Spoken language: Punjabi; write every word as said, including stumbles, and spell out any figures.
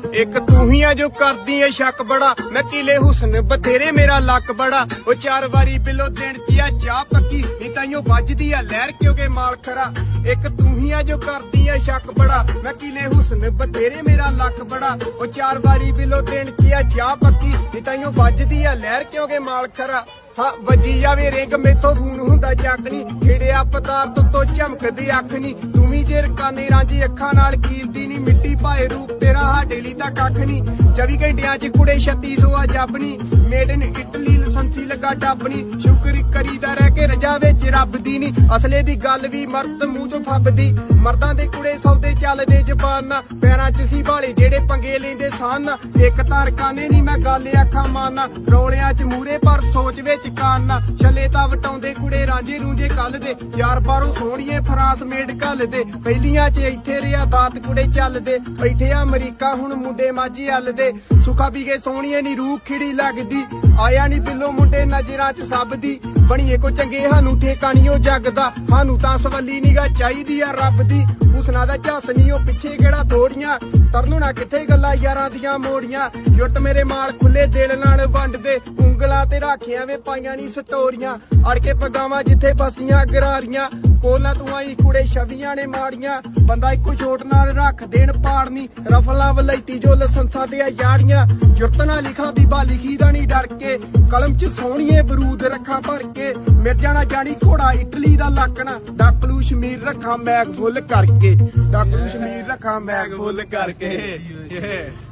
ਇੱਕ ਤੂੰ ਹੀ ਆ ਜੋ ਕਰਦੀ ਏ ਸ਼ੱਕ ਬੜਾ, ਮੈਂ ਕਿਲੇ ਹੁਸਨ ਬਥੇਰੇ ਮੇਰਾ ਲੱਕ ਬੜਾ। ਉਹ ਚਾਰ ਵਾਰੀ ਬਿਲੋ ਦਿਨ ਚ ਆ ਚਾਹ ਪੱਕੀ, ਨੀ ਤਾਈਓ ਵੱਜਦੀ ਆ ਲਹਿਰ ਕਿਉਂਕਿ ਮਾਲ ਖਰਾ। ਇੱਕ ਤੂੰ ਹੀ ਆ ਜੋ ਕਰਦੀ ਏ ਸ਼ੱਕ ਬੜਾ, ਮੈਂ ਕਿਲੇ ਹੁਸਨ ਬਥੇਰੇ ਮੇਰਾ ਲੱਕ ਬੜਾ। ਉਹ ਚਾਰ ਵਾਰੀ ਬਿਲੋ ਦਿਨ ਚ ਆ ਚਾਹ ਪੱਕੀ, ਨੀ ਤਾਈਓ ਵੱਜਦੀ ਆ ਲਹਿਰ ਕਿਉਂਕਿ ਮਾਲ ਖਰਾ। ਹਾਂ ਵੱਜੀ ਜਾਵੇ ਰਿੰਗ ਮੇਥੋਂ ਖੂਨ ਹੁੰਦਾ ਜੱਗ ਨੀ, ਖੇੜਿਆ ਪਦਾਰਥ ਤੋਂ ਚਮਕਦੀ ਅੱਖ ਨੀ। ਤੂੰ ਵੀ ਜੇ ਰਕਾਨੇ ਰਾਂਝੀ ਅੱਖਾਂ ਨਾਲ ਕੀਰਦੀ ਨੀ, ਮਿੱਟੀ ਪਾਏ ਰੂਪ ਤੇਰਾ ਸਾਡੇ ਲਈ ਤਾਂ ਕੱਖ ਨੀ। ਚੌਵੀ ਘੰਟਿਆਂ ਚ ਕੁੜੇ ਛੱਤੀ ਸੌ ਆ ਜੱਬ ਨੀ, ਮੇਡ ਇਨ ਇਟਲੀ ਲਾਇਸੈਂਸੀ ਲੱਗਾ ਡੱਬ ਨੀ। ਸ਼ੁਕਰ ਕਰੀਦਾ ਰਹਿ ਕੇ ਰਜਾ ਵਿੱਚ ਰੱਬ ਦੀ ਨੀ, ਅਸਲੇ ਦੀ ਗੱਲ ਵੀ ਮਰਦ ਮੂੰਹ ਚੋਂ ਫੱਬਦੀ। ਮਰਦਾਂ ਦੇ ਕੁੜੇ ਸੌਦੇ ਚੱਲਦੇ ਜ਼ਬਾਨ, ਪੈਰਾਂ ਚ ਸੀ ਬਾਲੇ ਜਿਹੜੇ ਪੰਗੇ ਲੈਂਦੇ ਸਨ। ਇੱਕ ਤਾਂ ਰਕਾਨੇ ਨੀ ਮੈਂ ਗੱਲ ਅੱਖਾਂ ਮਾਨਾ, ਰੌਲਿਆਂ ਚ ਮੂਰੇ ਪਰ ਸੋਚ ਵਿੱਚ ਕਾਨਾ। ਛੱਲੇ ਤਾਂ ਵਟਾਉਂਦੇ ਕੁੜੇ ਰਾਂਝੇ ਰੂੰਝੇ ਕੱਲ ਦੇ, ਯਾਰ ਬਾਹਰੋਂ ਸੋਹਣੀਏ ਫਰਾਂਸ ਮੇਡ ਕੱਲ ਦੇ। ਪਹਿਲੀਆਂ ਚ ਇੱਥੇ ਰਿਆ ਦਾਤ ਕੁੜੇ ਚੱਲਦੇ, ਬੈਠੇ ਆ ਅਮਰੀਕਾ ਹੁਣ ਮੁੰਡੇ ਮਾਝੀ ਹੱਲ ਦੇ। ਸੁੱਖਾ ਵੀ ਗਏ ਸੋਹਣੀਏ ਨੀ ਰੂਹ ਖਿੜੀ ਲੱਗਦੀ, ਆਇਆ ਨੀ ਦਿਲੋਂ ਮੁੰਡੇ ਨਜ਼ਰਾਂ ਚ ਸਭ ਦੀ। ਬਣੀਏ ਕੋ ਚੰਗੇ ਸਾਨੂੰ ਠੇਕਾ ਨੀ ਉਹ ਜੱਗ ਦਾ, ਸਾਨੂੰ ਤਾਂ ਸਵੱਲੀ ਨਿਗਾ ਚਾਹੀਦੀ ਆ ਰੱਬ ਦੀ। ਹੁਸਨਾ ਦਾ ਝੱਸ ਨੀ ਉਹ ਪਿੱਛੇ ਕਿਹੜਾ ਥੋੜੀਆਂ, ਤਰਨੂ ਨਾ ਕਿੱਥੇ ਗੱਲਾਂ ਯਾਰਾਂ ਦੀਆਂ ਮੋੜੀਆਂ। ਜੁੱਟ ਮੇਰੇ ਮਾਲ ਖੁੱਲੇ ਦਿਲ ਨਾਲ ਵੰਡਦੇ, ਉਂਗਲਾਂ ਤੇ ਰਾਖੀਆਂ ਵੇ ਪਾਈਆਂ ਨੀ ਸਟੋਰੀਆਂ। ਅੜ ਕੇ ਪਗਾਵਾਂ ਜਿੱਥੇ ਬਸੀਆਂ ਗਰਾਰੀਆਂ, ਕੋਲਾਂ ਤੂੰ ਆਈ ਕੁੜੇ ਛਵੀਆਂ ਨੇ ਮਾੜੀਆਂ। ਬੰਦਾ ਇੱਕੋ ਛੋਟ ਨਾਲ ਰੱਖ ਦੇਣ ਪਾੜਨੀ, ਰਫਲਾਂ ਵਲੈਤੀ ਜੋ ਲਸੰਸਾਂ ਤੇ ਆ ਜਾੜੀਆਂ। ਜੁਰਤ ਨਾਲ ਲਿਖਾਂ ਬੀਬਾ ਲਿਖੀ ਦਾ ਨੀ ਡਰ ਕੇ, ਕਲਮ ਚ ਸੋਹਣੀਏ ਬਰੂਦ ਰੱਖਾਂ ਭਰ ਕੇ। ਮਿਰਜਾ ਨਾ ਜਾਣੀ ਘੋੜਾ ਇਟਲੀ ਦਾ ਲਾਕਣਾ, ਡਾਕਲੂ ਸ਼ਮੀਰ ਰੱਖਾਂ ਮੈਗ ਫੁੱਲ ਕਰਕੇ। ਡਾਕਲੂ ਸ਼ਮੀਰ ਰੱਖਾਂ ਮੈਗ ਫੁੱਲ ਕਰਕੇ।